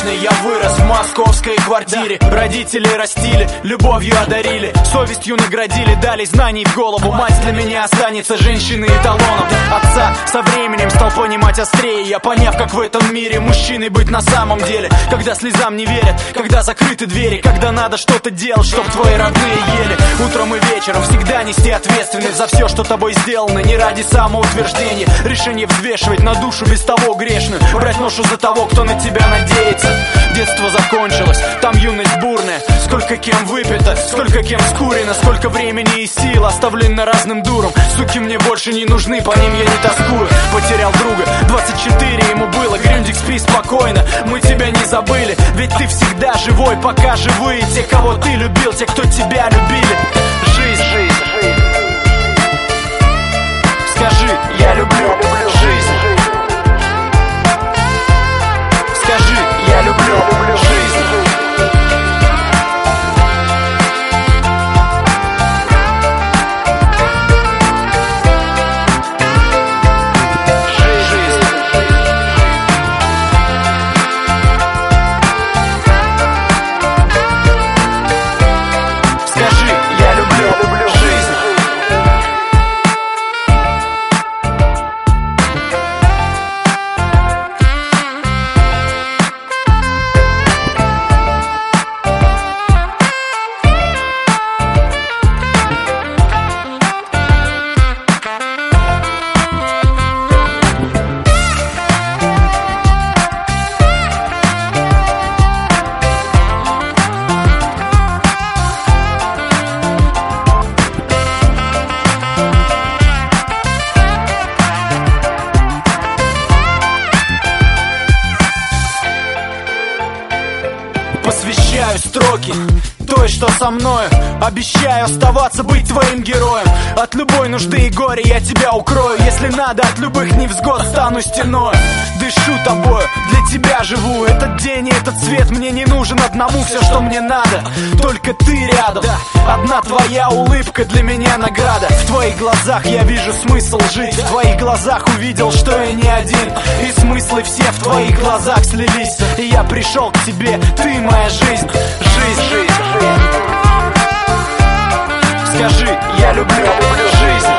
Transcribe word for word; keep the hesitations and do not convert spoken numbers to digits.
столичной, я вырос в московской квартире. Родители растили, любовью одарили, совестью наградили, дали знаний в голову. Мать для меня останется женщиной эталоном. Отца со временем стал понимать острее, я поняв, как в этом мире мужчиной быть на самом деле. Когда слезам не верят, когда закрыты двери, когда надо что-то делать, чтоб твои родные ели. Утром и вечером всегда нести ответственность за все, что тобой сделано, не ради самоутверждения. Решение взвешивать на душу без того грешную, брать ношу за того, кто на тебя надеется. Детство закончилось, там юность бурная. Сколько кем выпито, сколько кем скурено, сколько времени и сил оставлено разным дурам. Суки мне больше не нужны, по ним я не тоскую. Потерял друга, двадцать четыре ему было. Грюндик, спи спокойно, мы тебя не забыли. Ведь ты всегда живой, пока живые те, кого ты любил, те, кто тебя любили. Жизнь, жизнь, жизнь. Скажи, я люблю жизнь. Скажи, я люблю жизнь. Посвящаю строки той, что со мною. Обещаю оставаться, быть твоим героем. От любой нужды и горя я тебя укрою. Если надо, от любых невзгод стану стеной. Дышу тобою, для тебя живу. Этот день и этот свет мне не нужен одному. Все, что мне надо, только ты рядом. Одна твоя улыбка для меня награда. В твоих глазах я вижу смысл жить. В твоих глазах увидел, что я не один. И смыслы все в твоих глазах слились. И я пришел к тебе, ты моя жизнь. Жизнь, жизнь, жизнь. Скажи, я люблю жизнь.